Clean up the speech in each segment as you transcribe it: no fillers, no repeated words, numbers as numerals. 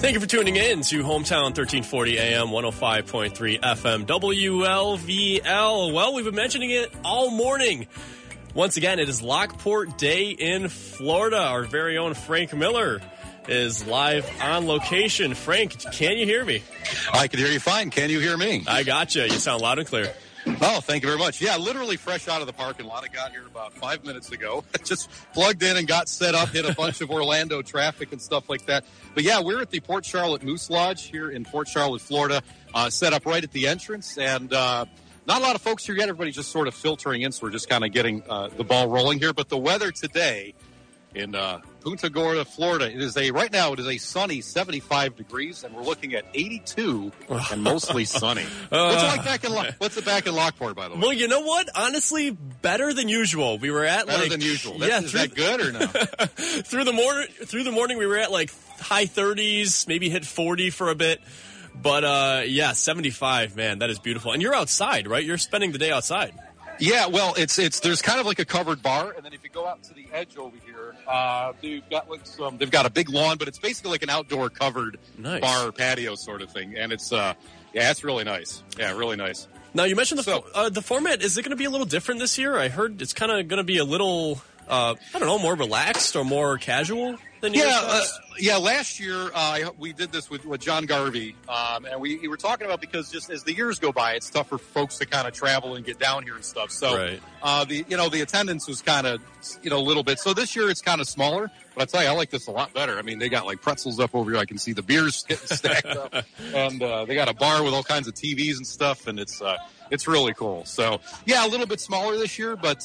Thank you for tuning in to Hometown 1340 AM, 105.3 FM, WLVL. Well, we've been mentioning it all morning. Once again, it is Lockport Day in Florida. Our very own Frank Miller is live on location. Frank, can you hear me? I can hear you fine. Can you hear me? I gotcha. You sound loud and clear. Oh, thank you very much. Yeah, literally fresh out of the parking lot. I got here about 5 minutes ago. Just plugged in and got set up, hit a bunch of Orlando traffic and stuff like that. But yeah, we're at the Port Charlotte Moose Lodge here in Port Charlotte, Florida, set up right at the entrance. And not a lot of folks here yet. Everybody's just sort of filtering in, so we're just kind of getting the ball rolling here. But the weather today in Punta Gorda, Florida, right now it is a sunny 75 degrees, and we're looking at 82 and mostly sunny. What's it back in Lockport, by the way? Well, you know what? Honestly, better than usual. We were at better than usual. Is that good or no? through the morning, we were at like high 30s, maybe hit 40 for a bit. But yeah, 75, man, that is beautiful. And you're outside, right? You're spending the day outside. Yeah, well, it's there's kind of like a covered bar, and then if you go out to the edge over here, they've got a big lawn, but it's basically like an outdoor covered bar patio sort of thing, and it's it's really nice. Yeah, really nice. Now you mentioned the format. Is it going to be a little different this year? I heard it's kind of going to be a little more relaxed or more casual than last year we did this with John Garvey, and we were talking about because just as the years go by, it's tough for folks to kind of travel and get down here and stuff. So the attendance was kind of a little bit. So this year it's kind of smaller, but I tell you, I like this a lot better. I mean, they got like pretzels up over here. I can see the beers getting stacked up, and they got a bar with all kinds of TVs and stuff, and it's really cool. So yeah, a little bit smaller this year, but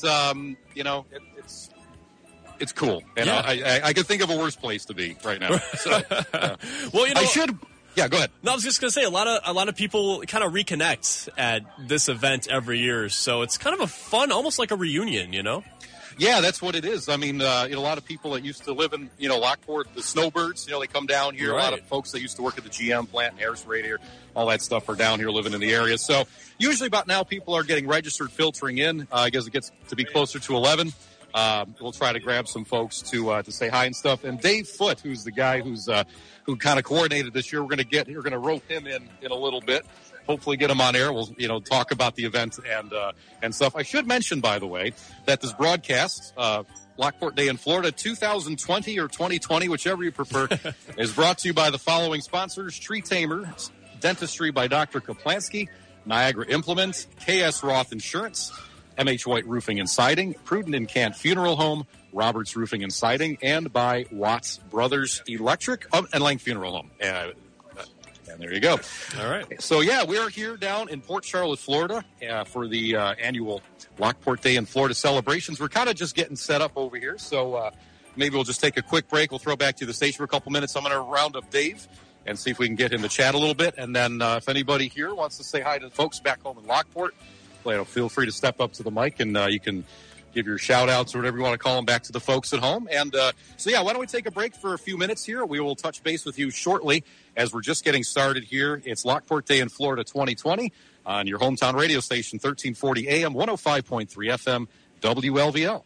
it's cool, and I can think of a worse place to be right now. So, well, I should. Yeah, go ahead. No, I was just going to say a lot of people kind of reconnect at this event every year, so it's kind of a fun, almost like a reunion, you know. Yeah, that's what it is. I mean, a lot of people that used to live in Lockport, the snowbirds, they come down here. Right. A lot of folks that used to work at the GM plant, Harris Radiator, all that stuff are down here living in the area. So usually about now, people are getting registered, filtering in. I guess it gets to be closer to 11. We'll try to grab some folks to say hi and stuff. And Dave Foote, who's the guy who kind of coordinated this year, we're going to rope him in a little bit. Hopefully get him on air. We'll talk about the event and stuff. I should mention, by the way, that this broadcast, Lockport Day in Florida 2020 or 2020, whichever you prefer, is brought to you by the following sponsors: Tree Tamer, Dentistry by Dr. Kaplansky, Niagara Implements, KS Roth Insurance, MH White Roofing and Siding, Prudent and Cant Funeral Home, Roberts Roofing and Siding, and by Watts Brothers Electric and Lang Funeral Home. And there you go. All right. So, yeah, we are here down in Port Charlotte, Florida, for the annual Lockport Day in Florida celebrations. We're kind of just getting set up over here, so maybe we'll just take a quick break. We'll throw back to the station for a couple minutes. I'm going to round up Dave and see if we can get him to chat a little bit. And then if anybody here wants to say hi to the folks back home in Lockport, feel free to step up to the mic, and you can give your shout-outs or whatever you want to call them back to the folks at home. And why don't we take a break for a few minutes here? We will touch base with you shortly as we're just getting started here. It's Lockport Day in Florida 2020 on your hometown radio station, 1340 AM, 105.3 FM, WLVL.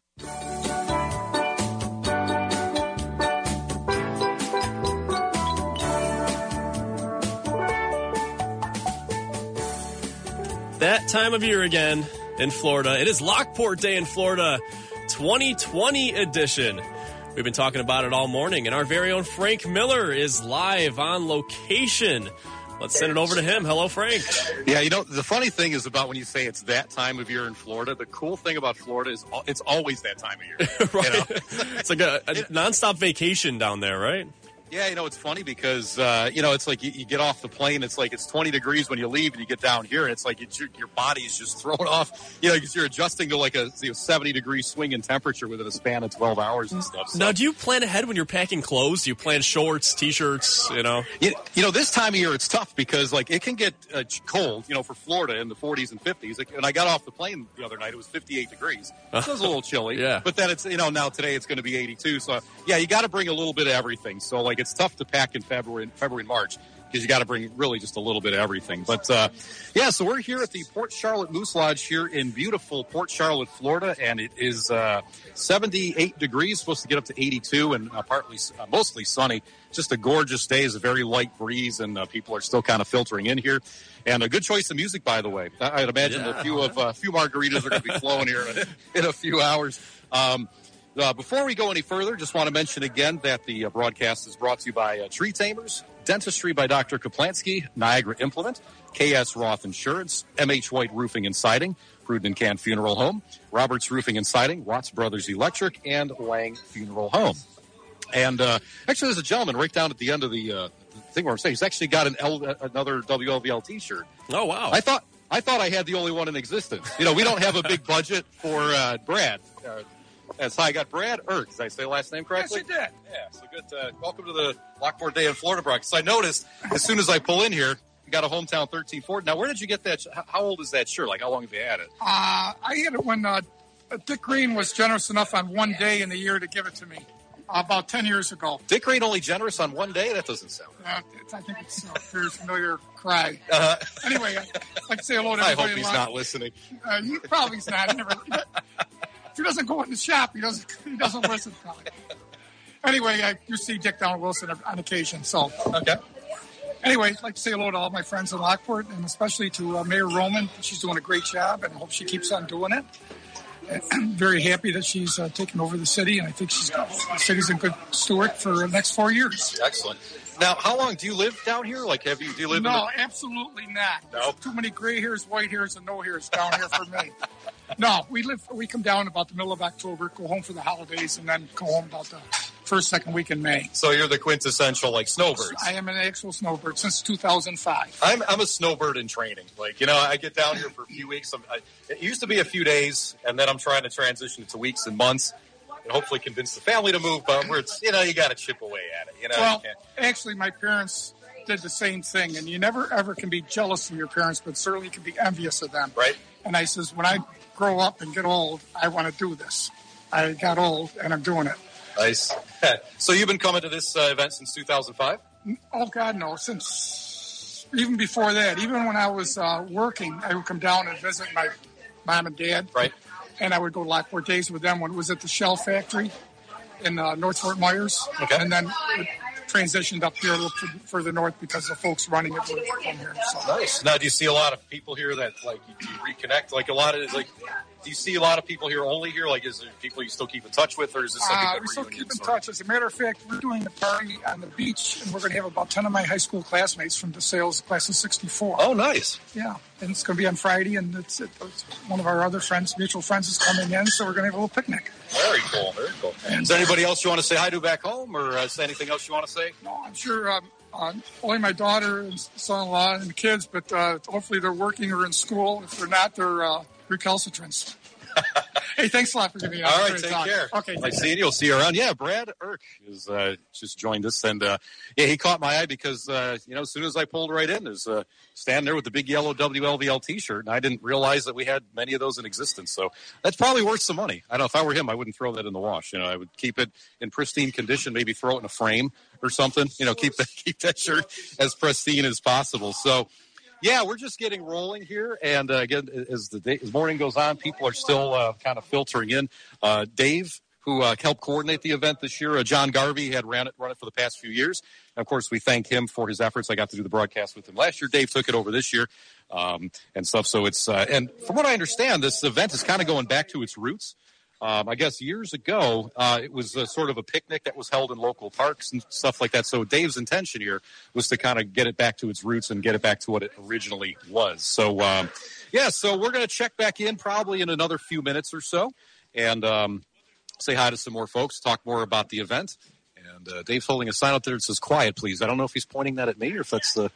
That time of year again in Florida. It is Lockport Day in Florida 2020 edition. We've been talking about it all morning, and our very own Frank Miller is live on location. Let's send it over to him. Hello, Frank. Yeah, the funny thing is about when you say it's that time of year in Florida, the cool thing about Florida is it's always that time of year. Right. It's like a nonstop vacation down there, right? Yeah, it's funny because, it's like you get off the plane, it's like it's 20 degrees when you leave, and you get down here, and it's like your body is just thrown off, because you're adjusting to like a 70-degree swing in temperature within a span of 12 hours and stuff. So. Now, do you plan ahead when you're packing clothes? Do you plan shorts, T-shirts, This time of year, it's tough because, like, it can get cold, for Florida in the 40s and 50s. Like, when I got off the plane the other night, it was 58 degrees. So it was a little chilly. Yeah. But then it's, now today it's going to be 82. So, yeah, you got to bring a little bit of everything. So, like, it's tough to pack in February and March. because you got to bring really just a little bit of everything. But, so we're here at the Port Charlotte Moose Lodge here in beautiful Port Charlotte, Florida, and it is 78 degrees, supposed to get up to 82, and mostly sunny. Just a gorgeous day. It's a very light breeze, and people are still kind of filtering in here. And a good choice of music, by the way. I'd imagine a few margaritas are going to be flowing here in a few hours. Before we go any further, just want to mention again that the broadcast is brought to you by Tree Tamers, Dentistry by Dr. Kaplansky, Niagara Implement, KS Roth Insurance, MH White Roofing and Siding, Pruden and Can Funeral Home, Roberts Roofing and Siding, Watts Brothers Electric, and Lang Funeral Home. And actually, there's a gentleman right down at the end of the thing where I'm saying he's actually got another WLVL T-shirt. Oh, wow. I thought I had the only one in existence. We don't have a big budget for Brad. So I got Brad Irk. Did I say the last name correctly? Yes, you did. Yeah, so good. Welcome to the Lockport Day in Florida broadcast. So I noticed as soon as I pull in here, you got a Hometown 1340. Now, where did you get that? How old is that shirt? Like, how long have you had it? I had it when Dick Green was generous enough on one day in the year to give it to me. About 10 years ago. Dick Green only generous on one day? That doesn't sound right. I think it's a very familiar cry. Anyway, I'd like to say hello to I everybody. hope he's not listening. He probably is not. If he doesn't go in the shop, he doesn't listen probably. Anyway, I do see Dick down at Wilson on occasion. So okay. Anyway, I'd like to say hello to all my friends in Lockport, and especially to Mayor Roman. She's doing a great job, and I hope she keeps on doing it. I'm very happy that she's taken over the city, and I think the city's a good steward for the next 4 years. Excellent. Now, how long do you live down here? Like, do you live? No, absolutely not. No, too many gray hairs, white hairs, and no hairs down here for me. No, we come down about the middle of October, go home for the holidays, and then go home about the first, second week in May. So you're the quintessential snowbird. I am an actual snowbird since 2005. I'm a snowbird in training. I get down here for a few weeks. It used to be a few days, and then I'm trying to transition it to weeks and months, and hopefully convince the family to move. But where it's you got to chip away at it. Well, actually, my parents did the same thing, and you never ever can be jealous of your parents, but certainly can be envious of them. Right. And I says, when I grow up and get old, I want to do this. I got old, and I'm doing it. Nice. So you've been coming to this event since 2005? Oh, God, no. Since even before that. Even when I was working, I would come down and visit my mom and dad. Right. And I would go to Lockport Days with them when it was at the Shell factory in North Fort Myers. Okay. And then it transitioned up here a little further north because the folks running it were from here. So. Nice. Now, do you see a lot of people here that, you reconnect? A lot of do you see a lot of people here only here? Is there people you still keep in touch with, or is this something that we still keep in touch? As a matter of fact, we're doing a party on the beach, and we're going to have about 10 of my high school classmates from DeSales, class of 64. Oh, nice. Yeah, and it's going to be on Friday, and it's one of our other friends, mutual friends, is coming in, so we're going to have a little picnic. Very cool, very cool. Is there anybody else you want to say hi to back home, or is there anything else you want to say? No, I'm sure only my daughter and son-in-law and the kids, but hopefully they're working or in school. If they're not, they're recalcitrants. Hey, thanks a lot for giving me an opportunity. All right, take care. Okay. Nice seeing you. We'll see you around. Yeah, Brad Irk is just joined us, and he caught my eye because as soon as I pulled right in, there's standing there with the big yellow WLVL T-shirt, and I didn't realize that we had many of those in existence. So that's probably worth some money. I don't know if I were him, I wouldn't throw that in the wash. I would keep it in pristine condition, maybe throw it in a frame or something. Keep that shirt as pristine as possible. So. Yeah, we're just getting rolling here, and again, as morning goes on, people are still kind of filtering in. Dave, who helped coordinate the event this year, John Garvey had run it for the past few years. And of course, we thank him for his efforts. I got to do the broadcast with him last year. Dave took it over this year and stuff. So it's and from what I understand, this event is kind of going back to its roots. I guess years ago, it was sort of a picnic that was held in local parks and stuff like that. So Dave's intention here was to kind of get it back to its roots and get it back to what it originally was. So, so we're going to check back in probably in another few minutes or so and say hi to some more folks, talk more about the event. And Dave's holding a sign up there that says quiet, please. I don't know if he's pointing that at me or if that's the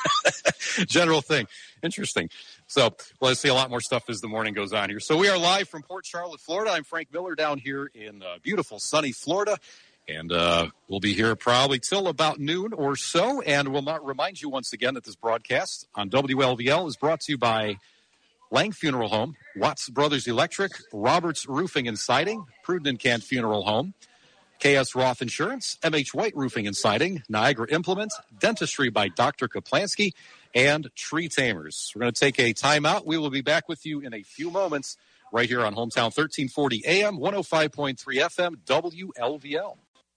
general thing. Interesting. So let's see a lot more stuff as the morning goes on here. So we are live from Port Charlotte, Florida. I'm Frank Miller down here in beautiful, sunny Florida. And we'll be here probably till about noon or so. And we'll not remind you once again that this broadcast on WLVL is brought to you by Lang Funeral Home, Watts Brothers Electric, Roberts Roofing and Siding, Pruden and Can Funeral Home, KS Roth Insurance, MH White Roofing and Siding, Niagara Implement, Dentistry by Dr. Kaplansky, and Tree Tamers. We're going to take a timeout. We will be back with you in a few moments right here on Hometown 1340 AM, 105.3 FM, WLVL.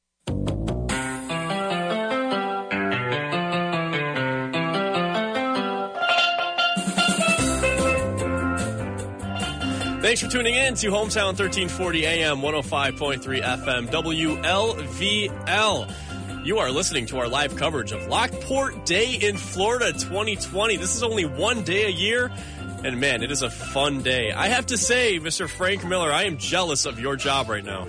Thanks for tuning in to Hometown 1340 AM, 105.3 FM, WLVL. You are listening to our live coverage of Lockport Day in Florida 2020. This is only one day a year, and man, it is a fun day. I have to say, Mr. Frank Miller, I am jealous of your job right now.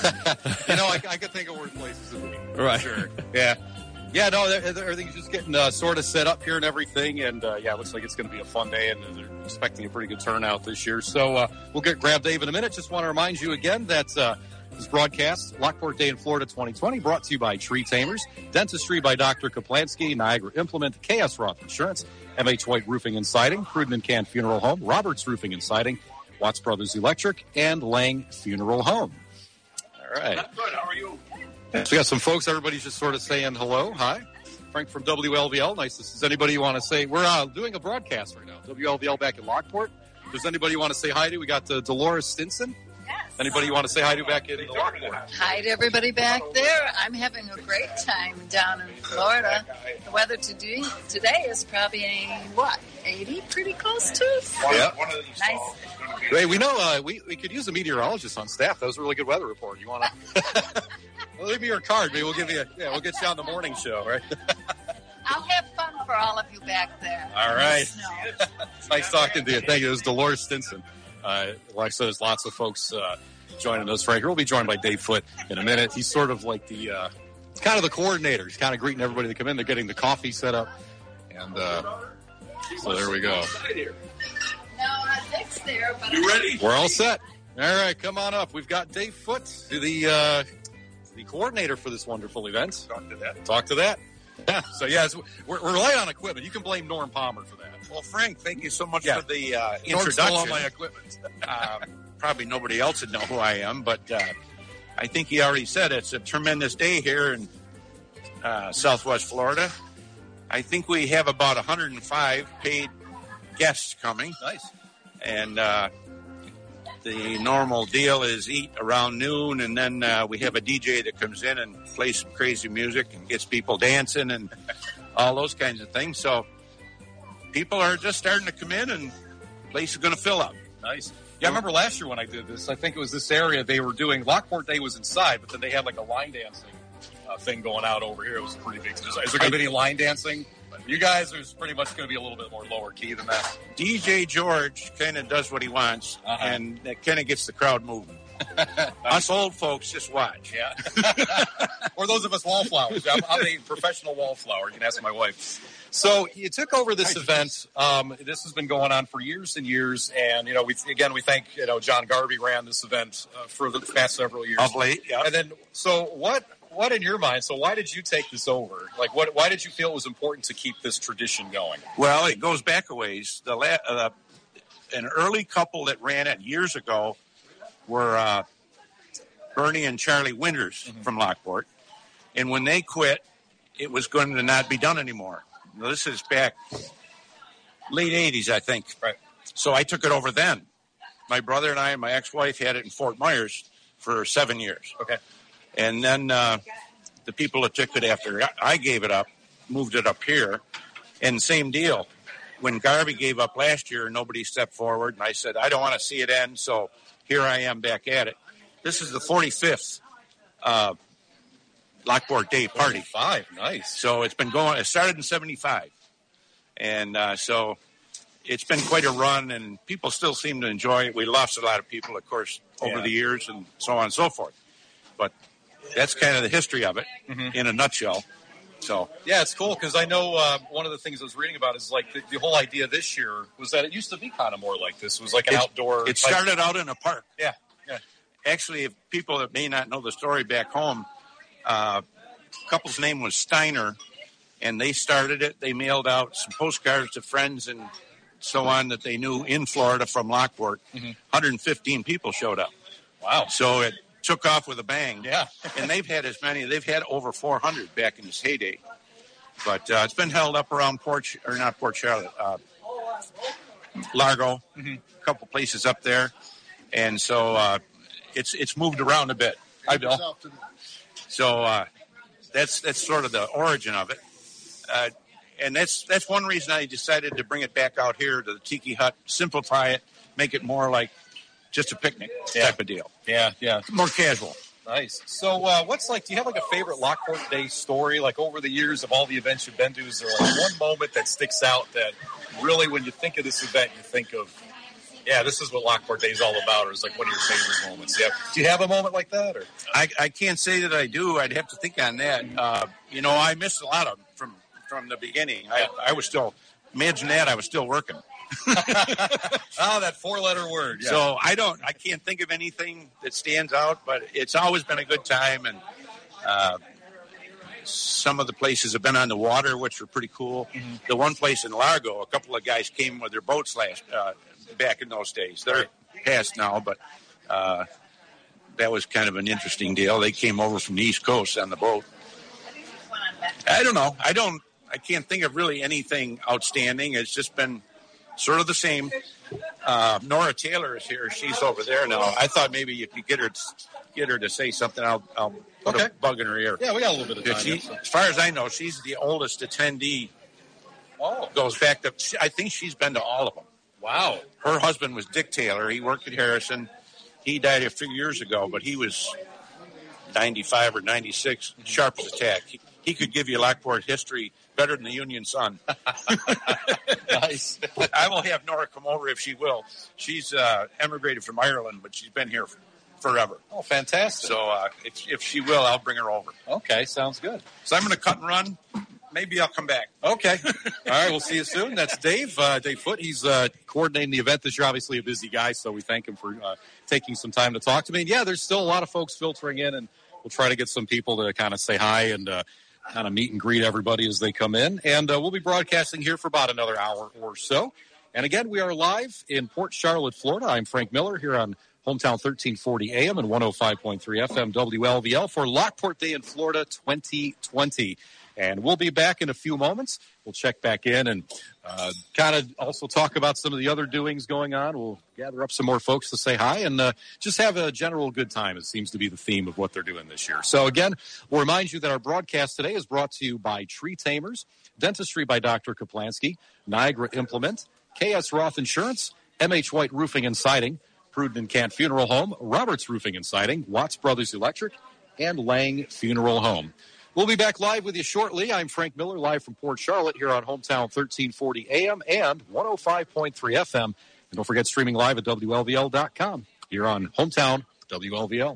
I could think of worse places to be. Right. Sure. Yeah. Yeah, no, everything's just getting sort of set up here and everything, and it looks like it's going to be a fun day, and they're expecting a pretty good turnout this year. So we'll grab Dave in a minute. Just want to remind you again that this broadcast, Lockport Day in Florida 2020, brought to you by Tree Tamers, Dentistry by Dr. Kaplansky, Niagara Implement, KS Roth Insurance, MH White Roofing and Siding, Cruden and Can Funeral Home, Roberts Roofing and Siding, Watts Brothers Electric, and Lang Funeral Home. All right. I'm good. How are you? So we got some folks. Everybody's just sort of saying hello. Hi. Frank from WLVL. Nice. Does anybody want to say? We're doing a broadcast right now. WLVL back in Lockport. Does anybody want to say hi to? We got Dolores Stinson. Yes. Anybody you want to say hi to back in Lockport? Hi to everybody back there. I'm having a great time down in Florida. The weather today is probably, 80? Pretty close to? Yeah. Nice. Hey, we know we could use a meteorologist on staff. That was a really good weather report. You want to? Well, leave me your card. Maybe we'll give you. We'll get you on the morning show, right? I'll have fun for all of you back there. All right. No. Nice talking to you. Thank you. It was Dolores Stinson. Like I said, there's lots of folks joining us. Frank, we'll be joined by Dave Foote in a minute. He's sort of like the kind of the coordinator. He's kind of greeting everybody that come in. They're getting the coffee set up, and so there we go. No, Dick's there. But You ready? We're all set. All right, come on up. We've got Dave Foote, the coordinator for this wonderful event. Talk to that. Yeah. So we're light on equipment. You can blame Norm Palmer for that. Well, Frank, thank you so much Yeah. for the Norm's still introduction. on my equipment. Probably nobody else would know who I am, but I think he already said it's a tremendous day here in Southwest Florida. I think we have about 105 paid guests coming. Nice. And the normal deal is eat around noon, and then we have a DJ that comes in and plays some crazy music and gets people dancing and all those kinds of things. So people are just starting to come in, and the place is going to fill up. Nice. Yeah, I remember last year when I did this, I think it was this area, they were doing, Lockport Day was inside, but then they had like a line dancing thing going out over here. It was pretty big. Is there going to be any line dancing? You guys, there's pretty much going to be a little bit more lower key than that. DJ George kind of does what he wants, and that kind of gets the crowd moving. Us old folks just watch. Yeah. Or those of us wallflowers. I'm a professional wallflower. You can ask my wife. So you took over this event. This has been going on for years and years. And, we thank, John Garvey ran this event for the past several years. Of late, yeah. And then, so what in your mind, so why did you take this over? Like, why did you feel it was important to keep this tradition going? Well, it goes back a ways. An early couple that ran it years ago were Bernie and Charlie Winters from Lockport. And when they quit, it was going to not be done anymore. Now, this is back late 80s, I think. Right. So I took it over then. My brother and I and my ex-wife had it in Fort Myers for 7 years. Okay. And then the people that took it after I gave it up moved it up here. And same deal. When Garvey gave up last year, nobody stepped forward. And I said, I don't want to see it end. So here I am back at it. This is the 45th Lockport Day party. 45, nice. So it's been going, it started in 75. And so it's been quite a run, and people still seem to enjoy it. We lost a lot of people, of course, over the years and so on and so forth. But that's kind of the history of it in a nutshell. So yeah, it's cool because I know one of the things I was reading about is like the whole idea this year was that it used to be kind of more like this. It was like an outdoor. It started out in a park. Yeah. Actually, if people that may not know the story back home, couple's name was Steiner, and they started it. They mailed out some postcards to friends and so on that they knew in Florida from Lockport. 115 people showed up. Wow. So it took off with a bang. Yeah. And they've had over 400 back in its heyday. But it's been held up around Port Charlotte, Largo, a couple places up there. And so it's moved around a bit. Hi, Bill. So that's sort of the origin of it. And that's one reason I decided to bring it back out here to the Tiki Hut, simplify it, make it more like just a picnic type of deal. Yeah. More casual. Nice. So what's like, do you have like a favorite Lockport Day story? Like over the years of all the events you've been to, is there like one moment that sticks out that really when you think of this event, you think of, yeah, this is what Lockport Day is all about, or is like one of your favorite moments? Yeah. Do you have a moment like that? Or I can't say that I do. I'd have to think on that. I missed a lot of them from the beginning. I was still, imagine that, I was still working. That 4-letter word. Yeah. So I can't think of anything that stands out, but it's always been a good time. And some of the places have been on the water, which were pretty cool. Mm-hmm. The one place in Largo, a couple of guys came with their boats back in those days. They're past now, but that was kind of an interesting deal. They came over from the East Coast on the boat. I don't know. I can't think of really anything outstanding. It's just been sort of the same. Nora Taylor is here. She's over there now. I thought maybe you could get her to say something. I'll put a bug in her ear. Yeah, we got a little bit of time. As far as I know, she's the oldest attendee. Oh. Goes back to, I think she's been to all of them. Wow. Her husband was Dick Taylor. He worked at Harrison. He died a few years ago, but he was 95 or 96, sharp as a tack. He could give you Lockport history better than the Union Sun. Nice. I will have Nora come over if she will. She's emigrated from Ireland, but she's been here forever. Oh, fantastic. So if she will, I'll bring her over. Okay, sounds good. So I'm going to cut and run. Maybe I'll come back. Okay. All right, we'll see you soon. That's Dave. Dave Foote. He's coordinating the event this year. Obviously a busy guy, so we thank him for taking some time to talk to me. And yeah, there's still a lot of folks filtering in, and we'll try to get some people to kind of say hi and kind of meet and greet everybody as they come in. And we'll be broadcasting here for about another hour or so. And again, we are live in Port Charlotte, Florida. I'm Frank Miller here on Hometown 1340 AM and 105.3 FM WLVL for Lockport Day in Florida 2020. And we'll be back in a few moments. We'll check back in and kind of also talk about some of the other doings going on. We'll gather up some more folks to say hi and just have a general good time. It seems to be the theme of what they're doing this year. So again, we'll remind you that our broadcast today is brought to you by Tree Tamers, Dentistry by Dr. Kaplansky, Niagara Implement, KS Roth Insurance, MH White Roofing and Siding, Pruden and Cant Funeral Home, Roberts Roofing and Siding, Watts Brothers Electric, and Lang Funeral Home. We'll be back live with you shortly. I'm Frank Miller, live from Port Charlotte here on Hometown 1340 AM and 105.3 FM. And don't forget streaming live at WLVL.com here on Hometown WLVL.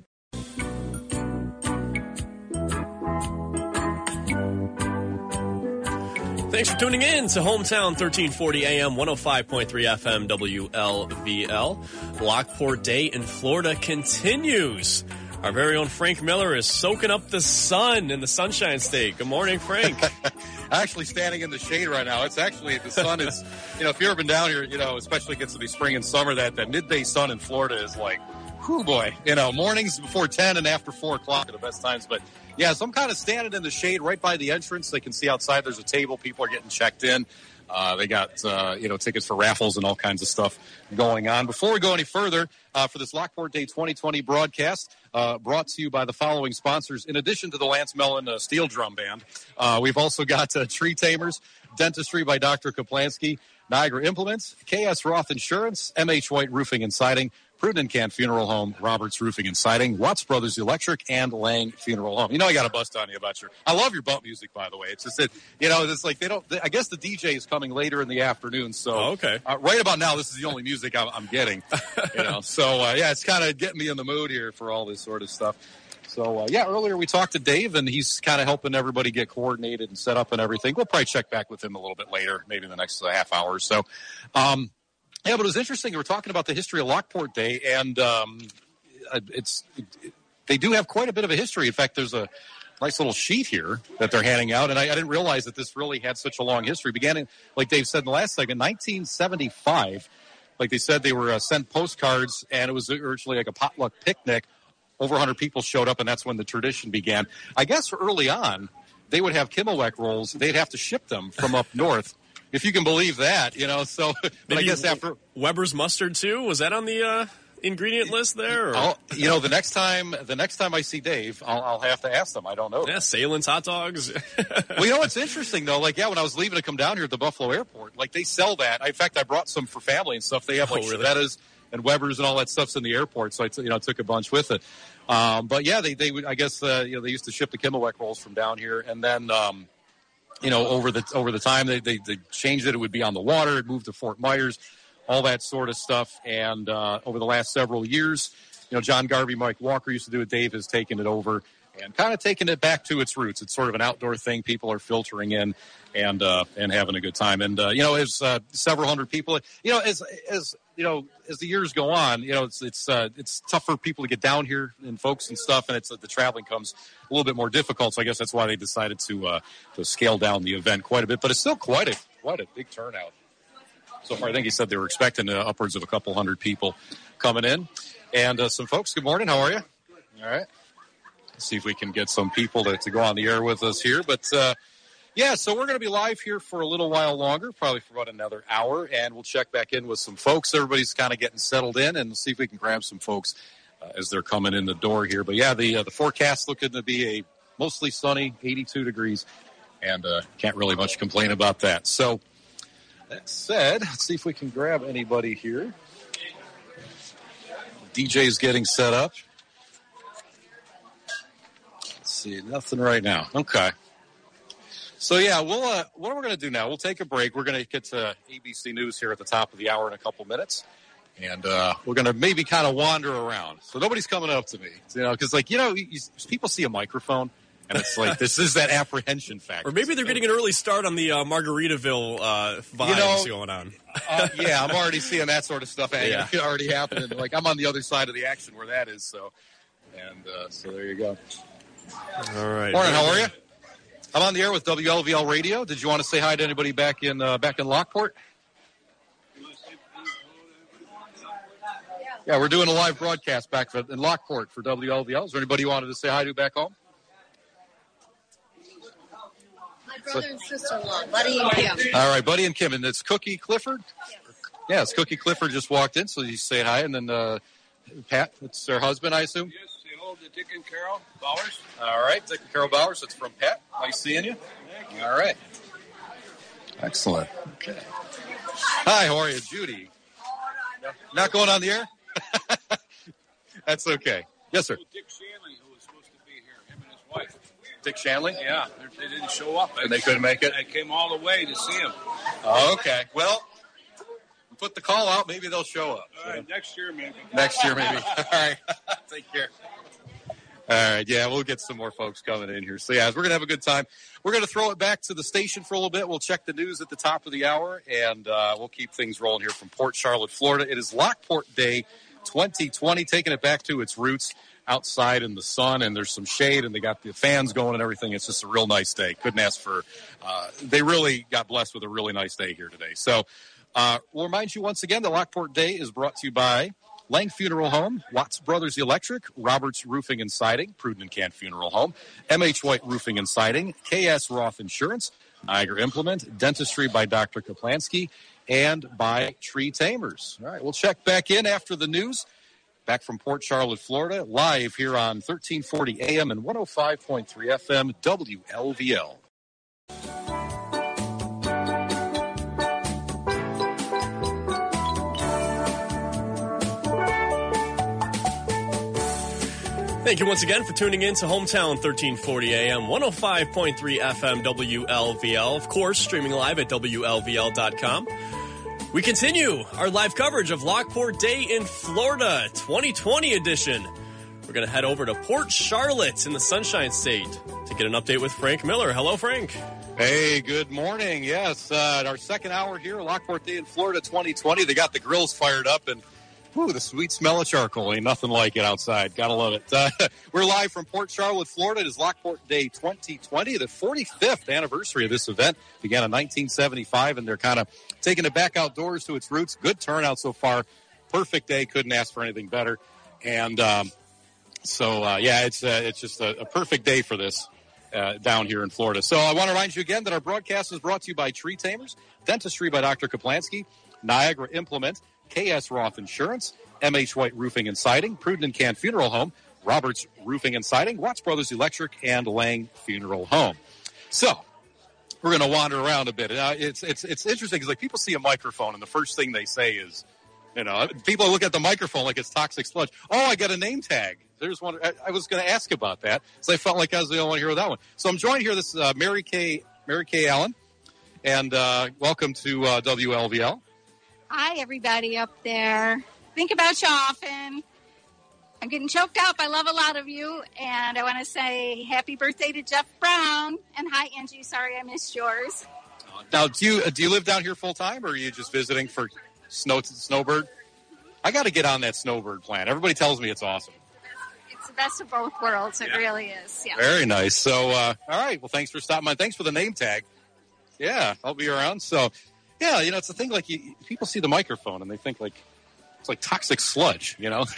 Thanks for tuning in to Hometown 1340 AM, 105.3 FM WLVL. Lockport Day in Florida continues. Our very own Frank Miller is soaking up the sun in the Sunshine State. Good morning, Frank. Actually standing in the shade right now. It's actually, the sun is, if you've ever been down here, especially gets to be spring and summer, that midday sun in Florida is like, whoo boy. Mornings before 10 and after 4 o'clock are the best times. But yeah, so I'm kind of standing in the shade right by the entrance. They can see outside there's a table. People are getting checked in. They got, tickets for raffles and all kinds of stuff going on. Before we go any further, for this Lockport Day 2020 broadcast, brought to you by the following sponsors. In addition to the Lance Mellon Steel Drum Band, we've also got Tree Tamers, Dentistry by Dr. Kaplansky, Niagara Implements, KS Roth Insurance, MH White Roofing and Siding, Pruden and Cant Funeral Home, Roberts Roofing and Siding, Watts Brothers Electric, and Lang Funeral Home. I got to bust on you about I love your bump music, by the way. It's just that, it's like I guess the DJ is coming later in the afternoon. So, okay. Right about now, this is the only music I'm getting, So, it's kind of getting me in the mood here for all this sort of stuff. So, earlier we talked to Dave, and he's kind of helping everybody get coordinated and set up and everything. We'll probably check back with him a little bit later, maybe in the next half hour or so. Yeah, but it was interesting. We're talking about the history of Lockport Day, and they do have quite a bit of a history. In fact, there's a nice little sheet here that they're handing out, and I didn't realize that this really had such a long history. Began in, like Dave said in the last segment, 1975. Like they said, they were sent postcards, and it was originally like a potluck picnic over 100 people showed up, and that's when the tradition began. I guess early on, they would have Kimmelweck rolls. They'd have to ship them from up north, if you can believe that, So, but I guess after Weber's mustard too, was that on the ingredient list there? Or? The next time I see Dave, I'll have to ask them. I don't know. Yeah, Salem's hot dogs. Well, what's interesting though, when I was leaving to come down here at the Buffalo Airport, they sell that. In fact, I brought some for family and stuff. They have Chevettas and Weber's and all that stuff's in the airport, so I took a bunch with it. But yeah, they would. I guess they used to ship the Kimmelweck rolls from down here, and then over the time they changed it. It would be on the water. It moved to Fort Myers, all that sort of stuff. And over the last several years, John Garvey, Mike Walker used to do it. Dave has taken it over and kind of taken it back to its roots. It's sort of an outdoor thing. People are filtering in and having a good time. And as several hundred people, as the years go on, it's tough for people to get down here and folks and stuff, and the traveling comes a little bit more difficult. So I guess that's why they decided to scale down the event quite a bit. But it's still quite a big turnout so far. I think he said they were expecting upwards of a couple hundred people coming in. And some folks, good morning. How are you? All right. Let's see if we can get some people to go on the air with us here. But, so we're going to be live here for a little while longer, probably for about another hour, and we'll check back in with some folks. Everybody's kind of getting settled in, and see if we can grab some folks as they're coming in the door here. But, the forecast looking to be a mostly sunny, 82 degrees, and can't really much complain about that. So, that said, let's see if we can grab anybody here. DJ's getting set up. Let's see, nothing right now. Okay. So, what we're going to do now, we'll take a break. We're going to get to ABC News here at the top of the hour in a couple minutes. And we're going to maybe kind of wander around. So nobody's coming up to me, because, people see a microphone, and it's like, this is that apprehension factor. Or maybe they're getting an early start on the Margaritaville vibes going on. I'm already seeing that sort of stuff already happening. I'm on the other side of the action where that is. So there you go. All right. Morning, how are you? I'm on the air with WLVL Radio. Did you want to say hi to anybody back in Lockport? Yeah, we're doing a live broadcast back in Lockport for WLVL. Is there anybody you wanted to say hi to back home? My brother and sister-in-law, Buddy and Kim. All right, Buddy and Kim. And it's Cookie Clifford? Yeah, it's Cookie Clifford just walked in, so you say hi. And then Pat, it's her husband, I assume? Yes, say hello to Dick and Carol Bowers. All right, Dick and Carol Bowers. That's from Pat. Nice seeing you. Thank you. All right. Excellent. Okay. Hi, how are you? Judy. Not going on the air? That's okay. Yes, sir. Dick Shanley, who was supposed to be here, him and his wife. Dick Shanley? Yeah, they didn't show up. And they couldn't make it? I came all the way to see him. Oh, okay. Well, put the call out. Maybe they'll show up. All right, next year maybe. Next year maybe. All right. Take care. All right, we'll get some more folks coming in here. So, we're going to have a good time. We're going to throw it back to the station for a little bit. We'll check the news at the top of the hour, and we'll keep things rolling here from Port Charlotte, Florida. It is Lockport Day 2020, taking it back to its roots outside in the sun, and there's some shade, and they got the fans going and everything. It's just a real nice day. Couldn't ask for they really got blessed with a really nice day here today. So we'll remind you once again that Lockport Day is brought to you by Lang Funeral Home, Watts Brothers Electric, Roberts Roofing and Siding, Pruden and Cant Funeral Home, MH White Roofing and Siding, KS Roth Insurance, Niagara Implement, Dentistry by Dr. Kaplansky, and by Tree Tamers. All right, we'll check back in after the news. Back from Port Charlotte, Florida, live here on 1340 AM and 105.3 FM WLVL. Thank you once again for tuning in to Hometown 1340 AM, 105.3 FM WLVL. Of course, streaming live at WLVL.com. We continue our live coverage of Lockport Day in Florida, 2020 edition. We're going to head over to Port Charlotte in the Sunshine State to get an update with Frank Miller. Hello, Frank. Hey, good morning. Yes, our second hour here, Lockport Day in Florida 2020. They got the grills fired up, and the sweet smell of charcoal. Ain't nothing like it outside. Gotta love it. We're live from Port Charlotte, Florida. It is Lockport Day 2020, the 45th anniversary of this event. Began in 1975, and they're kind of taking it back outdoors to its roots. Good turnout so far. Perfect day. Couldn't ask for anything better. And So, it's just a perfect day for this down here in Florida. So I want to remind you again that our broadcast is brought to you by Tree Tamers, Dentistry by Dr. Kaplansky, Niagara Implement, KS Roth Insurance, MH White Roofing and Siding, Pruden and Can Funeral Home, Roberts Roofing and Siding, Watts Brothers Electric, and Lang Funeral Home. So we're going to wander around a bit. Now, it's interesting because like people see a microphone and the first thing they say is, people look at the microphone like it's toxic sludge. Oh, I got a name tag. There's one. I was going to ask about that, so I felt like I was the only one here with that one. So I'm joined here. This is Mary Kay Allen, and welcome to WLVL. Hi, everybody up there. Think about you often. I'm getting choked up. I love a lot of you, and I want to say happy birthday to Jeff Brown. And hi, Angie. Sorry I missed yours. Now, do you live down here full time, or are you just visiting for Snowbird? I got to get on that Snowbird plan. Everybody tells me it's awesome. It's the best of both worlds. It really is. Yeah. Very nice. So, all right. Well, thanks for stopping by. Thanks for the name tag. Yeah, I'll be around. So, yeah, it's the thing. Like people see the microphone and they think like it's like toxic sludge.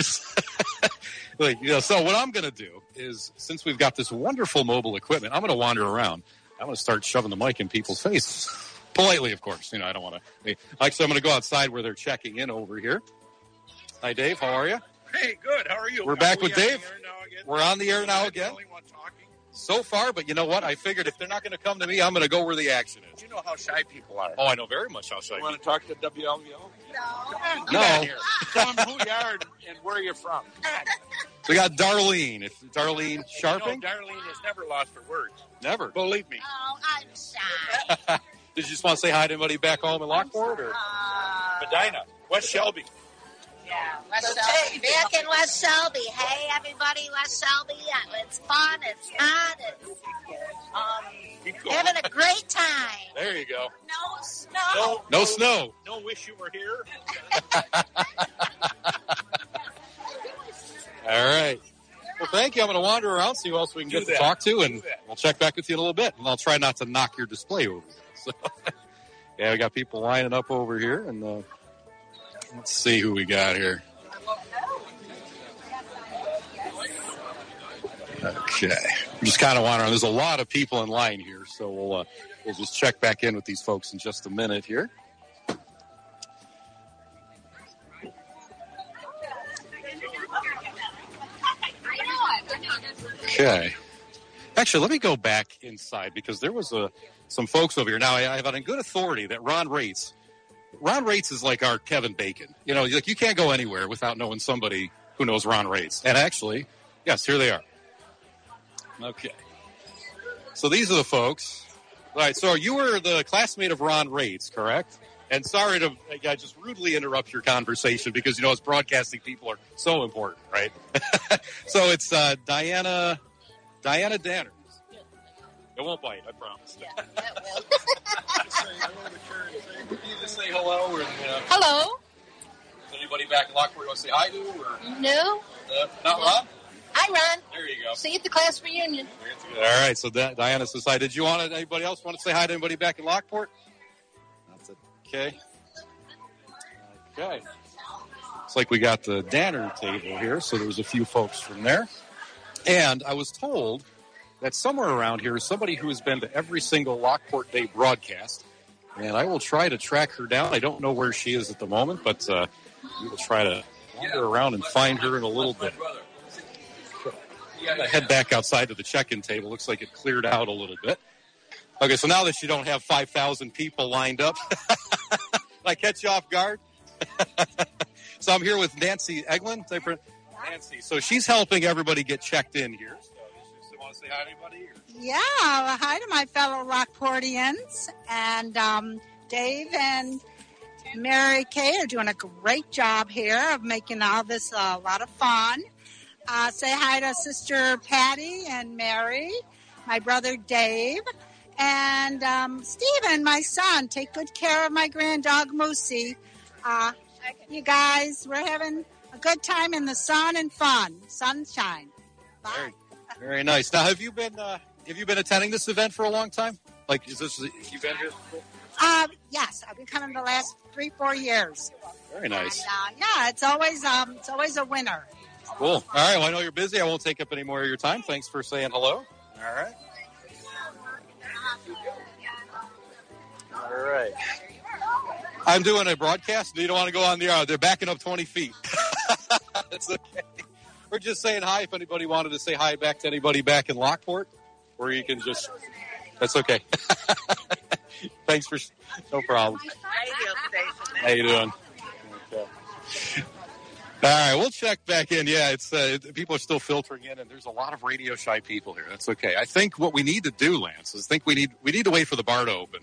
So what I'm going to do is, since we've got this wonderful mobile equipment, I'm going to wander around. I'm going to start shoving the mic in people's faces. Politely, of course. I don't want to. Actually, I'm going to go outside where they're checking in over here. Hi, Dave. How are you? Hey, good. How are you? We're back with Dave. We're on the air now again. So far, but you know what? I figured if they're not going to come to me, I'm going to go where the action is. You know how shy people are. Oh, I know very much how shy you want to talk to WLVO? No. Tell them who you are and where you're from. We got Darlene. If Darlene Sharping. Darlene has never lost her words. Never. Believe me. Oh, I'm shy. Did you just want to say hi to anybody back home in Lockport? Or? Medina. West Shelby. Yeah, West Shelby. Back in West Shelby. Hey, everybody, West Shelby. It's fun. It's hot. It's having a great time. There you go. No snow. No snow. No wish you were here. All right. Well, thank you. I'm going to wander around, see who else we can get to talk to, and we'll check back with you in a little bit. And I'll try not to knock your display over there. So, yeah, we got people lining up over here, and let's see who we got here. Okay. I'm just kind of wondering. There's a lot of people in line here, so we'll just check back in with these folks in just a minute here. Okay. Actually, let me go back inside because there was some folks over here. Now, I have on good authority that Ron Rates is like our Kevin Bacon. Like you can't go anywhere without knowing somebody who knows Ron Rates. And actually, yes, here they are. Okay. So these are the folks. All right, so you were the classmate of Ron Rates, correct? And sorry to just rudely interrupt your conversation because, as broadcasting people are so important, right? So it's Diana Danner. It won't bite, I promise. Yeah, that will. Just say hello. Or, Hello. Anybody back in Lockport you want to say hi to? Or, No. Not Ron? Hi, Ron. There you go. See you at the class reunion. All right, so Diana says hi. Did you anybody else want to say hi to anybody back in Lockport? That's it. Okay. Okay. It's like we got the Danner table here, so there's a few folks from there. And I was told that somewhere around here is somebody who has been to every single Lockport Day broadcast, and I will try to track her down. I don't know where she is at the moment, but we will try to wander around and find her in a little bit. I'm going to head back outside to the check-in table. Looks like it cleared out a little bit. Okay, so now that you don't have 5,000 people lined up, did I catch you off guard? So I'm here with Nancy Eglin. Nancy, so she's helping everybody get checked in here. So you want to say hi to anybody? Yeah, hi to my fellow Rockportians. And Dave and Mary Kay are doing a great job here of making all this a lot of fun. Say hi to Sister Patty and Mary, my brother Dave, and Stephen, my son. Take good care of my grand dog, Moosey. You guys, we're having a good time in the sun and fun. Sunshine. Bye. Very nice. Now, have you been attending this event for a long time? Like, you've been here before? Yes, I've been coming the last 3-4 years. Very nice. And, yeah, it's always a winner. Cool. All right. Well, I know you're busy. I won't take up any more of your time. Thanks for saying hello. All right. All right. I'm doing a broadcast. You don't want to go on the air. They're backing up 20 feet. That's okay. We're just saying hi. If anybody wanted to say hi back to anybody back in Lockport, or you can just, that's okay. Thanks for, no problem. How you doing? Okay. All right, we'll check back in. Yeah, it's people are still filtering in, and there's a lot of radio shy people here. That's okay. I think what we need to do, Lance, is we need to wait for the bar to open.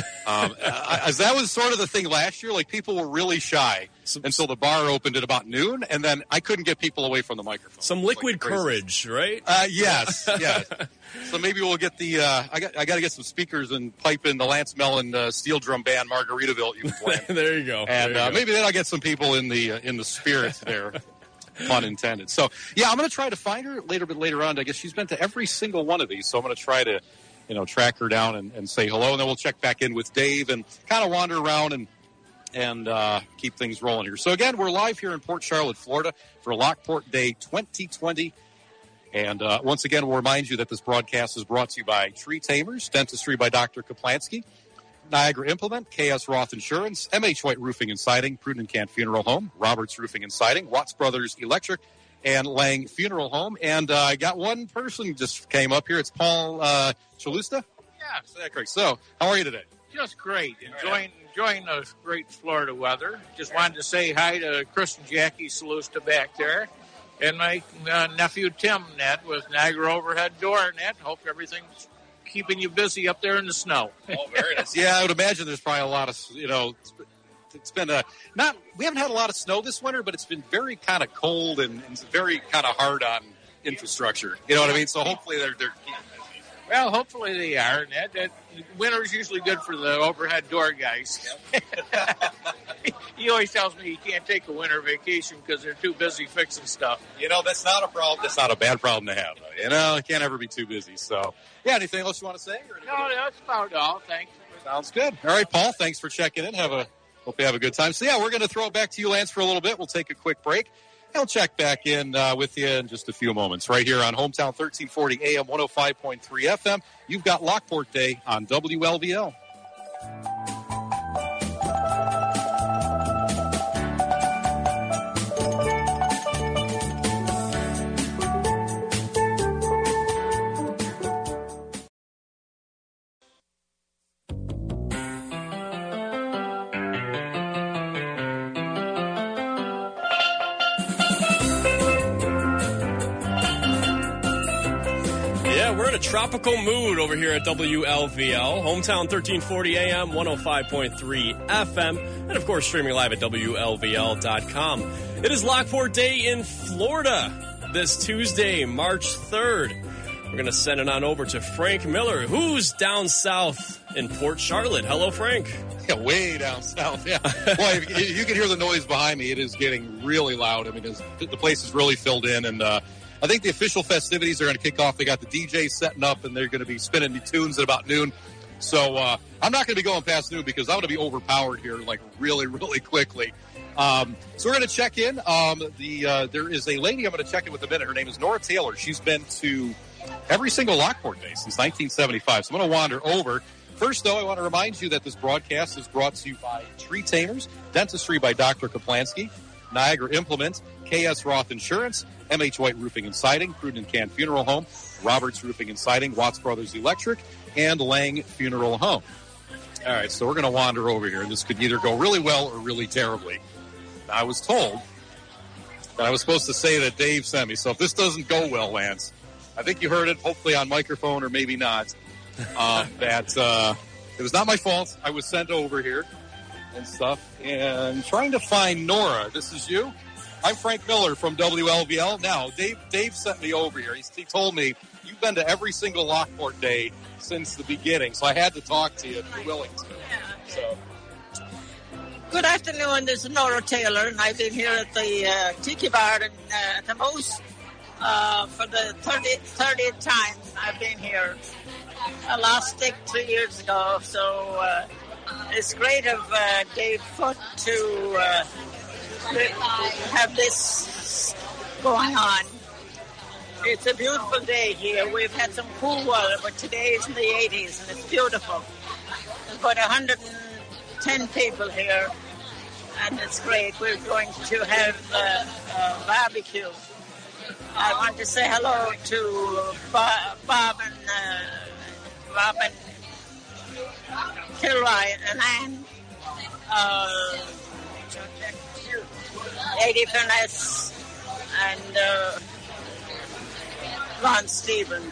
That was sort of the thing last year. Like, people were really shy until the bar opened at about noon, and then I couldn't get people away from the microphone. Some liquid courage, right? Yes. So maybe we'll get the. I got to get some speakers and pipe in the Lance Mellon steel drum band Margaritaville you playing. There you go. And maybe then I'll get some people in the spirit there. Pun intended. So yeah, I'm going to try to find her later on. I guess she's been to every single one of these, so I'm going to try to track her down and say hello, and then we'll check back in with Dave and kind of wander around and keep things rolling here. So again, we're live here in Port Charlotte, Florida for Lockport Day 2020. And once again, we'll remind you that this broadcast is brought to you by Tree Tamers, Dentistry by Dr. Kaplansky, Niagara Implement, KS Roth Insurance, MH White Roofing and Siding, Pruden & Cant Funeral Home, Roberts Roofing and Siding, Watts Brothers Electric, and Lang Funeral Home. And I got one person just came up here. It's Paul Chalusta. Yeah. That's great. So, how are you today? Just great. Enjoying the great Florida weather. Just wanted to say hi to Chris and Jackie Salusta back there. And my nephew Tim Net with Niagara Overhead Door Net. Hope everything's keeping you busy up there in the snow. Oh, very nice. Yeah, I would imagine there's probably a lot of, it's been we haven't had a lot of snow this winter, but it's been very kind of cold and very kind of hard on infrastructure. You know what I mean? So hopefully they're keeping busy. Well, hopefully they are. That winter's usually good for the overhead door guys. He always tells me he can't take a winter vacation because they're too busy fixing stuff. That's not a problem. That's not a bad problem to have. You can't ever be too busy. So, yeah, anything else you want to say? No, that's about all. Thanks. Sounds good. All right, Paul, thanks for checking in. Hope you have a good time. So, yeah, we're going to throw it back to you, Lance, for a little bit. We'll take a quick break. I'll check back in with you in just a few moments right here on Hometown 1340 AM 105.3 FM. You've got Lockport Day on WLVL. We're in a tropical mood over here at WLVL, Hometown 1340 AM, 105.3 FM, and of course streaming live at WLVL.com. It is Lockport Day in Florida this Tuesday, March 3rd. We're going to send it on over to Frank Miller, who's down south in Port Charlotte. Hello, Frank. Yeah, way down south, yeah. Boy, you can hear the noise behind me. It is getting really loud. I mean, the place is really filled in, and I think the official festivities are going to kick off. They got the DJs setting up, and they're going to be spinning the tunes at about noon. So I'm not going to be going past noon because I'm going to be overpowered here, like, really, really quickly. So we're going to check in. There is a lady I'm going to check in with in a minute. Her name is Nora Taylor. She's been to every single Lockport Day since 1975. So I'm going to wander over. First, though, I want to remind you that this broadcast is brought to you by Tree Tamers, Dentistry by Dr. Kaplansky, Niagara Implement, KS Roth Insurance, MH White Roofing and Siding, Pruden & Cant Funeral Home, Roberts Roofing and Siding, Watts Brothers Electric, and Lang Funeral Home. All right, so we're going to wander over here. This could either go really well or really terribly. I was told that I was supposed to say that Dave sent me, so if this doesn't go well, Lance, I think you heard it, hopefully on microphone or maybe not, that it was not my fault. I was sent over here and stuff, and trying to find Nora. This is you? I'm Frank Miller from WLVL. Now, Dave sent me over here. He told me, you've been to every single Lockport Day since the beginning, so I had to talk to you if you're willing to. So. Good afternoon, this is Nora Taylor, and I've been here at the Tiki Bar at the Moose for the 30th time I've been here. I lost Dick 3 years ago, so it's great of Dave Foote to have this going on. It's a beautiful day here. We've had some cool weather, but today is in the 80s, and it's beautiful. There's about 110 people here, and it's great. We're going to have a barbecue. I want to say hello to Bob and Kilroy and Ann, Eddie Furness, and Ron Stevens.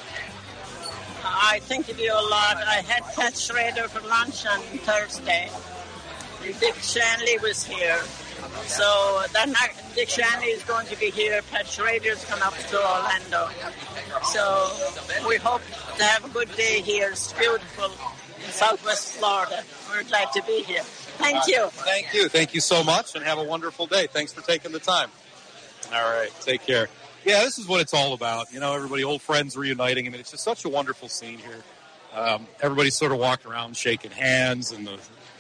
I think of you a lot. I had Pat Schrader for lunch on Thursday. Dick Shanley was here. So Dick Shanley is going to be here. Pat Schrader's come up to Orlando. So we hope to have a good day here. It's beautiful in Southwest Florida. We're glad to be here. Thank you. Thank you. Thank you so much, and have a wonderful day. Thanks for taking the time. All right. Take care. Yeah, this is what it's all about. You know, everybody, old friends reuniting. I mean, it's just such a wonderful scene here. Everybody sort of walked around shaking hands, and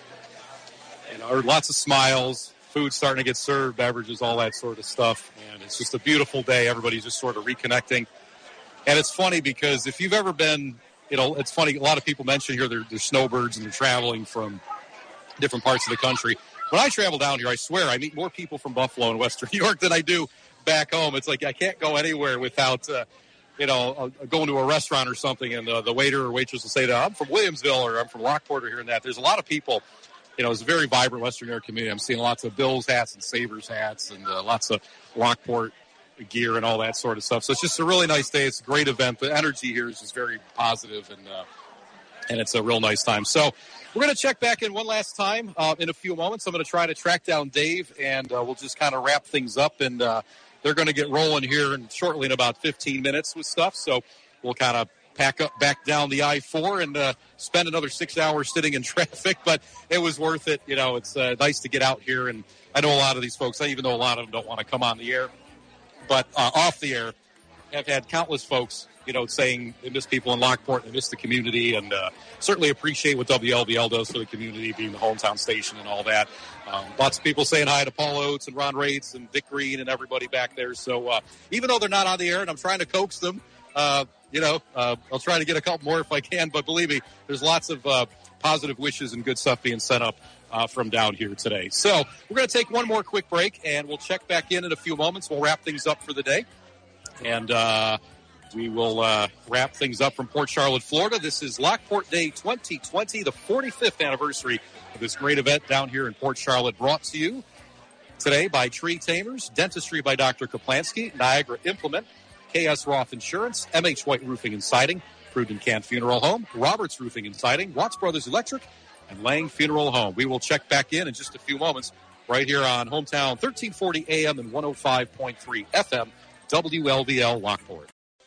lots of smiles. Food starting to get served, beverages, all that sort of stuff. And it's just a beautiful day. Everybody's just sort of reconnecting. And it's funny because if you've ever been, it's funny, a lot of people mention here they're snowbirds and they're traveling from different parts of the country. When I travel down here, I swear I meet more people from Buffalo and Western New York than I do back home. It's like I can't go anywhere without, going to a restaurant or something, and the waiter or waitress will say, I'm from Williamsville or I'm from Lockport or here and that. There's a lot of people. It's a very vibrant Western New York community. I'm seeing lots of Bills hats and Sabres hats and lots of Lockport gear and all that sort of stuff. So it's just a really nice day. It's a great event. The energy here is just very positive, and it's a real nice time. So we're going to check back in one last time in a few moments. I'm going to try to track down Dave, and we'll just kind of wrap things up. And they're going to get rolling here shortly in about 15 minutes with stuff. So we'll kind of pack up back down the I-4 and spend another 6 hours sitting in traffic, but it was worth it. It's nice to get out here, and I know a lot of these folks, even though a lot of them don't want to come on the air, but off the air, have had countless folks, saying they miss people in Lockport, they miss the community, and certainly appreciate what WLVL does for the community, being the hometown station and all that. Lots of people saying hi to Paul Oates and Ron Rates and Dick Green and everybody back there. So even though they're not on the air, and I'm trying to coax them, I'll try to get a couple more if I can, but believe me, there's lots of positive wishes and good stuff being sent up from down here today. So we're going to take one more quick break, and we'll check back in a few moments. We'll wrap things up for the day, and we will wrap things up from Port Charlotte, Florida. This is Lockport Day 2020, the 45th anniversary of this great event down here in Port Charlotte, brought to you today by Tree Tamers, Dentistry by Dr. Kaplansky, Niagara Implement, KS Roth Insurance, MH White Roofing and Siding, Pruden Cant Funeral Home, Roberts Roofing and Siding, Watts Brothers Electric, and Lang Funeral Home. We will check back in just a few moments right here on Hometown 1340 AM and 105.3 FM, WLVL Lockport.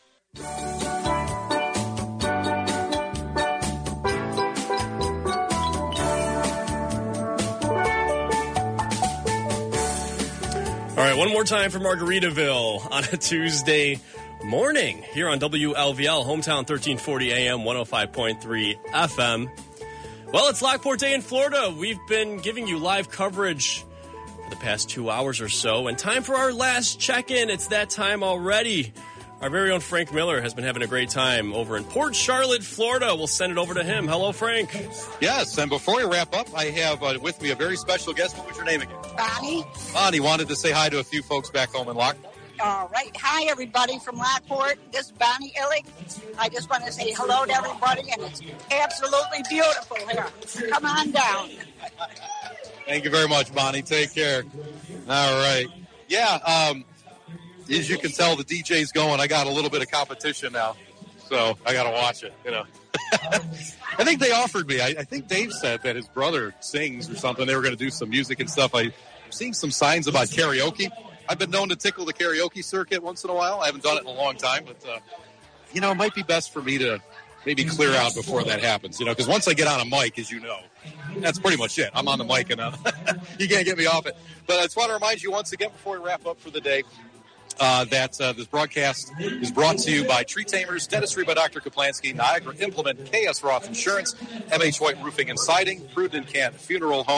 All right, one more time for Margaritaville on a Tuesday morning here on WLVL, Hometown 1340 AM, 105.3 FM. Well, it's Lockport Day in Florida. We've been giving you live coverage for the past 2 hours or so, and time for our last check-in. It's that time already. Our very own Frank Miller has been having a great time over in Port Charlotte, Florida. We'll send it over to him. Hello, Frank. Yes, and before we wrap up, I have with me a very special guest. What was your name again? Bonnie. Bonnie wanted to say hi to a few folks back home in Lockport. All right. Hi, everybody from Lockport. This is Bonnie Illig. I just want to say hello to everybody, and it's absolutely beautiful here. Come on down. Thank you very much, Bonnie. Take care. All right. Yeah, as you can tell, the DJ's going. I got a little bit of competition now, so I got to watch it, I think they offered me. I think Dave said that his brother sings or something. They were going to do some music and stuff. I'm seeing some signs about karaoke. I've been known to tickle the karaoke circuit once in a while. I haven't done it in a long time, but, it might be best for me to maybe clear out before that happens, because once I get on a mic, as you know, that's pretty much it. I'm on the mic, and you can't get me off it. But I just want to remind you once again before we wrap up for the day, that this broadcast is brought to you by Tree Tamers, Dentistry by Dr. Kaplansky, Niagara Implement, KS Roth Insurance, MH White Roofing and Siding, Pruden Cant Funeral Home,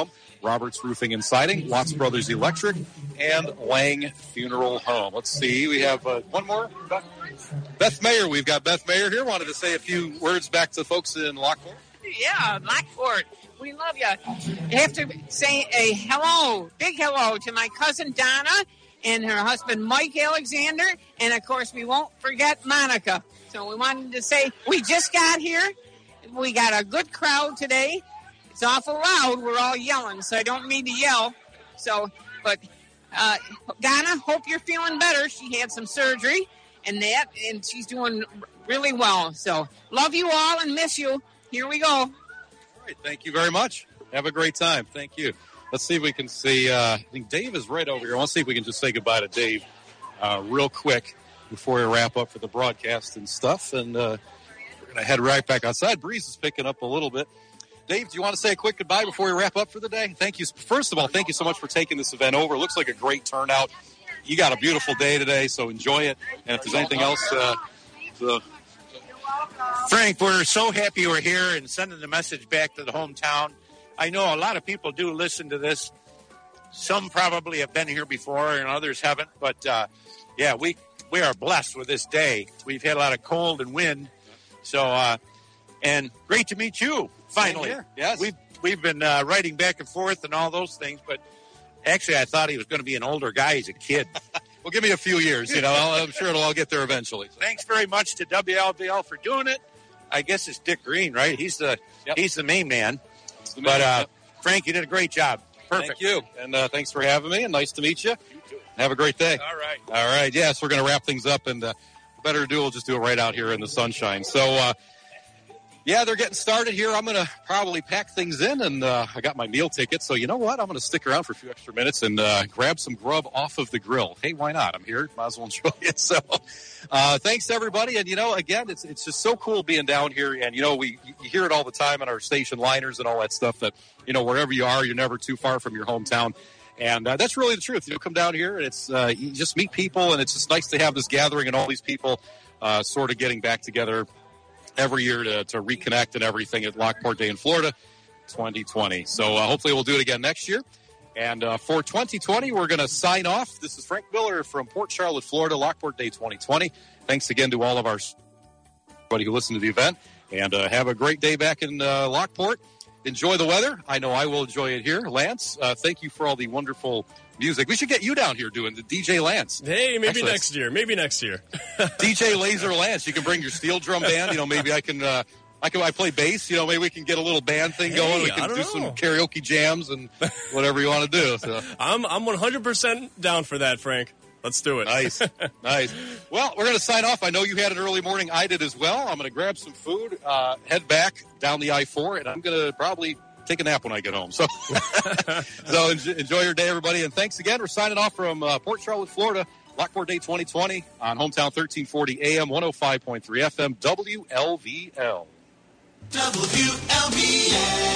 Roberts Roofing and Siding, Watts Brothers Electric, and Lang Funeral Home. Let's see. We have one more. Beth Mayer. We've got Beth Mayer here. Wanted to say a few words back to folks in Lockport. Yeah, Lockport. We love you. I have to say a hello, big hello to my cousin Donna and her husband Mike Alexander. And, of course, we won't forget Monica. So we wanted to say we just got here. We got a good crowd today. It's awful loud. We're all yelling, so I don't mean to yell. So, but Donna, hope you're feeling better. She had some surgery and she's doing really well. So love you all and miss you. Here we go. All right, thank you very much. Have a great time. Thank you. Let's see if we can see. I think Dave is right over here. Let's see if we can just say goodbye to Dave real quick before we wrap up for the broadcast and stuff. And we're going to head right back outside. Breeze is picking up a little bit. Dave, do you want to say a quick goodbye before we wrap up for the day? Thank you. First of all, thank you so much for taking this event over. It looks like a great turnout. You got a beautiful day today, so enjoy it. And if there's anything else... Frank, we're so happy we're here and sending the message back to the hometown. I know a lot of people do listen to this. Some probably have been here before and others haven't. But, we are blessed with this day. We've had a lot of cold and wind. So, and great to meet you, finally. Yes. We've been writing back and forth and all those things. But actually, I thought he was going to be an older guy. He's a kid. Well, give me a few years. I'm sure it'll all get there eventually. Thanks very much to WLBL for doing it. I guess it's Dick Green, right? He's the main man. Frank, you did a great job. Perfect. Thank you. And thanks for having me. And nice to meet you. You too. Have a great day. All right. All right. Yes, we're going to wrap things up. And better to do, we'll just do it right out here in the sunshine. So, they're getting started here. I'm going to probably pack things in, and I got my meal ticket. So you know what? I'm going to stick around for a few extra minutes and grab some grub off of the grill. Hey, why not? I'm here. Might as well enjoy it. So thanks, everybody. And, again, it's just so cool being down here. And, you hear it all the time on our station liners and all that stuff that, wherever you are, you're never too far from your hometown. And that's really the truth. Come down here, and it's you just meet people, and it's just nice to have this gathering and all these people sort of getting back together every year to reconnect and everything at Lockport Day in Florida 2020. So hopefully we'll do it again next year. And for 2020, we're going to sign off. This is Frank Miller from Port Charlotte, Florida, Lockport Day 2020. Thanks again to all of everybody who listened to the event. And have a great day back in Lockport. Enjoy the weather. I know I will enjoy it here. Lance, thank you for all the wonderful music. We should get you down here doing the DJ Lance. Hey, maybe next year. DJ Laser Lance. You can bring your steel drum band. Maybe I play bass. Maybe we can get a little band thing going. We can do some karaoke jams and whatever you want to do. So. I'm 100% down for that, Frank. Let's do it. Nice. Well, we're going to sign off. I know you had an early morning. I did as well. I'm going to grab some food, head back down the I-4, and I'm going to probably take a nap when I get home. So, enjoy your day, everybody. And thanks again. We're signing off from Port Charlotte, Florida, Lockport Day 2020 on Hometown 1340 AM, 105.3 FM, WLVL. WLVL.